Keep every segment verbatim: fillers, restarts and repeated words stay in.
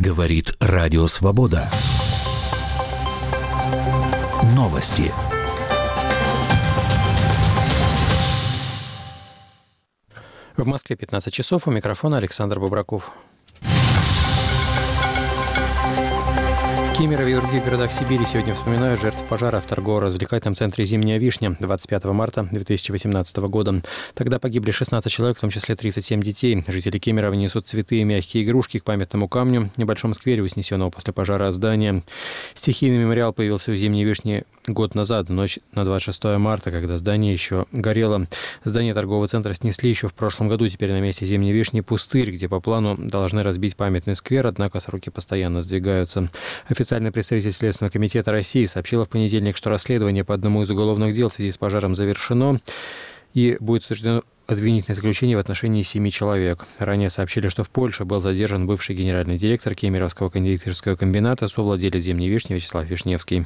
Говорит Радио Свобода. Новости. В Москве пятнадцать часов. У микрофона Александр Бобраков. В Кемерово и других городах Сибири сегодня вспоминают жертв пожара в торгово-развлекательном центре «Зимняя вишня» двадцать пятого марта две тысячи восемнадцатого года. Тогда погибли шестнадцать человек, в том числе тридцать семь детей. Жители Кемерово несут цветы и мягкие игрушки к памятному камню в небольшом сквере у снесенного после пожара здания. Стихийный мемориал появился у «Зимней вишни» год назад, в ночь на двадцать шестое марта, когда здание еще горело. Здание торгового центра снесли еще в прошлом году. Теперь на месте «Зимней вишни» пустырь, где по плану должны разбить памятный сквер, однако сроки постоянно сдвигаются. Официальный представитель Следственного комитета России сообщил в понедельник, что расследование по одному из уголовных дел в связи с пожаром завершено и будет осуждено обвинительное заключение в отношении семи человек. Ранее сообщили, что в Польше был задержан бывший генеральный директор Кемеровского кондитерского комбината, совладелец «Зимней вишни» Вячеслав Вишневский.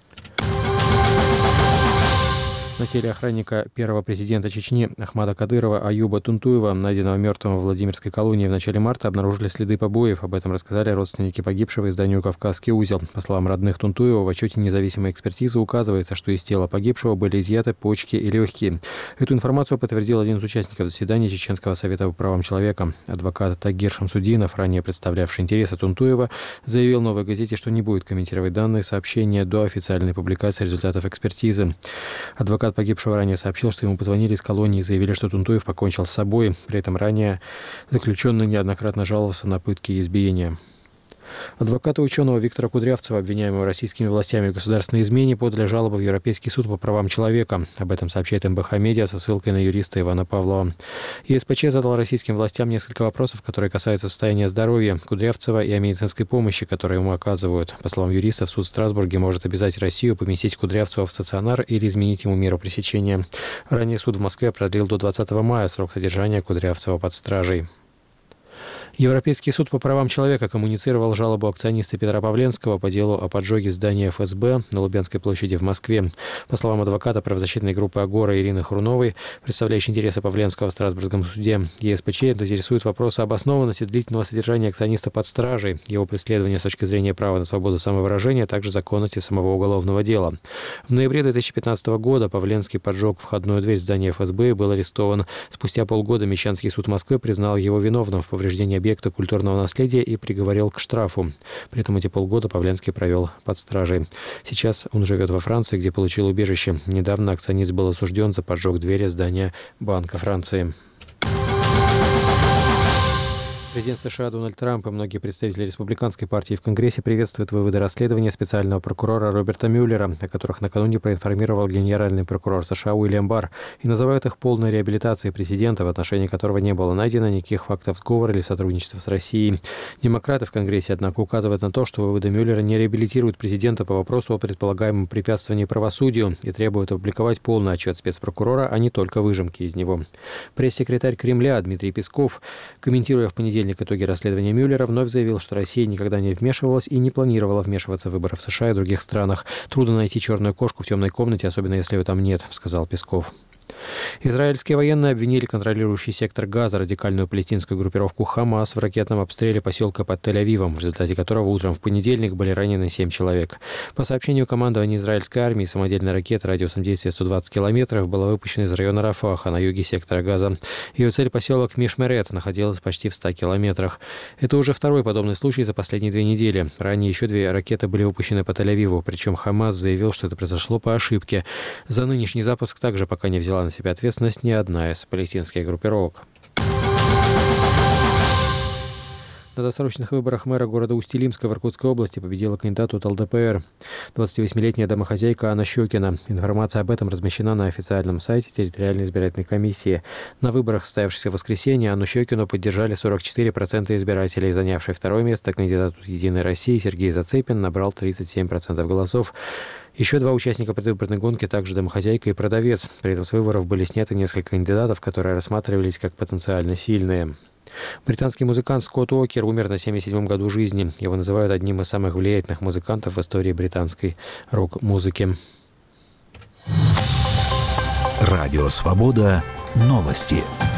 На теле охранника первого президента Чечни Ахмада Кадырова Аюба Тунтуева, найденного мертвым в Владимирской колонии в начале марта, обнаружили следы побоев. Об этом рассказали родственники погибшего изданию «Кавказский узел». По словам родных Тунтуева, в отчете независимой экспертизы указывается, что из тела погибшего были изъяты почки и легкие. Эту информацию подтвердил один из участников заседания Чеченского совета по правам человека. Адвокат Тагир Шамсудинов, ранее представлявший интересы Тунтуева, заявил «Новой газете», что не будет комментировать данные сообщения до официальной публикации результатов экспертизы. Адвокат погибшего ранее сообщил, что ему позвонили из колонии и заявили, что Тунтуев покончил с собой. При этом ранее заключенный неоднократно жаловался на пытки и избиения. Адвокаты ученого Виктора Кудрявцева, обвиняемого российскими властями в государственной измене, подали жалобу в Европейский суд по правам человека. Об этом сообщает эм бэ ха Медиа со ссылкой на юриста Ивана Павлова. е эс пэ че задал российским властям несколько вопросов, которые касаются состояния здоровья Кудрявцева и о медицинской помощи, которую ему оказывают. По словам юриста, суд в Страсбурге может обязать Россию поместить Кудрявцева в стационар или изменить ему меру пресечения. Ранее суд в Москве продлил до двадцатого мая срок содержания Кудрявцева под стражей. Европейский суд по правам человека коммуницировал жалобу акциониста Петра Павленского по делу о поджоге здания эф эс бэ на Лубянской площади в Москве. По словам адвоката правозащитной группы «Агора» Ирины Хруновой, представляющей интересы Павленского в Страсбургском суде, е эс пэ че интересует вопросы обоснованности длительного содержания акциониста под стражей, его преследования с точки зрения права на свободу самовыражения, а также законности самого уголовного дела. В ноябре две тысячи пятнадцатого года Павленский поджег входную дверь здания эф эс бэ и был арестован. Спустя полгода Мещанский суд Москвы признал его виновным в повреждении объекта культурного наследия и приговорил к штрафу. При этом эти полгода Павленский провел под стражей. Сейчас он живет во Франции, где получил убежище. Недавно акционист был осужден за поджог двери здания Банка Франции. Президент США Дональд Трамп и многие представители республиканской партии в Конгрессе приветствуют выводы расследования специального прокурора Роберта Мюллера, о которых накануне проинформировал генеральный прокурор США Уильям Барр, и называют их полной реабилитацией президента, в отношении которого не было найдено никаких фактов сговора или сотрудничества с Россией. Демократы в Конгрессе, однако, указывают на то, что выводы Мюллера не реабилитируют президента по вопросу о предполагаемом препятствовании правосудию и требуют опубликовать полный отчет спецпрокурора, а не только выжимки из него. Пресс-секретарь Кремля Дмитрий Песков, комментируя в понедельник итоги расследования Мюллера, вновь заявил, что Россия никогда не вмешивалась и не планировала вмешиваться в выборы в США и других странах. «Трудно найти черную кошку в темной комнате, особенно если ее там нет», — сказал Песков. Израильские военные обвинили контролирующий сектор Газа радикальную палестинскую группировку «Хамас» в ракетном обстреле поселка под Тель-Авивом, в результате которого утром в понедельник были ранены семь человек. По сообщению командования израильской армии, самодельная ракета радиусом действия сто двадцать километров была выпущена из района Рафаха на юге сектора Газа. Ее цель — поселок Мишмерет, находилась почти в ста километрах. Это уже второй подобный случай за последние две недели. Ранее еще две ракеты были выпущены по Тель-Авиву, причем Хамас заявил, что это произошло по ошибке. За нынешний запуск также пока не взяла на себя ответственность ни одна из палестинских группировок. На досрочных выборах мэра города Усть-Илимска в Иркутской области победила кандидат от эл дэ пэ эр, двадцативосьмилетняя домохозяйка Анна Щекина. Информация об этом размещена на официальном сайте территориальной избирательной комиссии. На выборах, состоявшихся в воскресенье, Анну Щекину поддержали сорок четыре процента избирателей. Занявший второе место кандидат от «Единой России» Сергей Зацепин набрал тридцать семь процентов голосов. Еще два участника предвыборной гонки, также домохозяйка и продавец. При этом с выборов были сняты несколько кандидатов, которые рассматривались как потенциально сильные. Британский музыкант Скотт Уокер умер на семьдесят седьмом году жизни. Его называют одним из самых влиятельных музыкантов в истории британской рок-музыки. Радио «Свобода». Новости.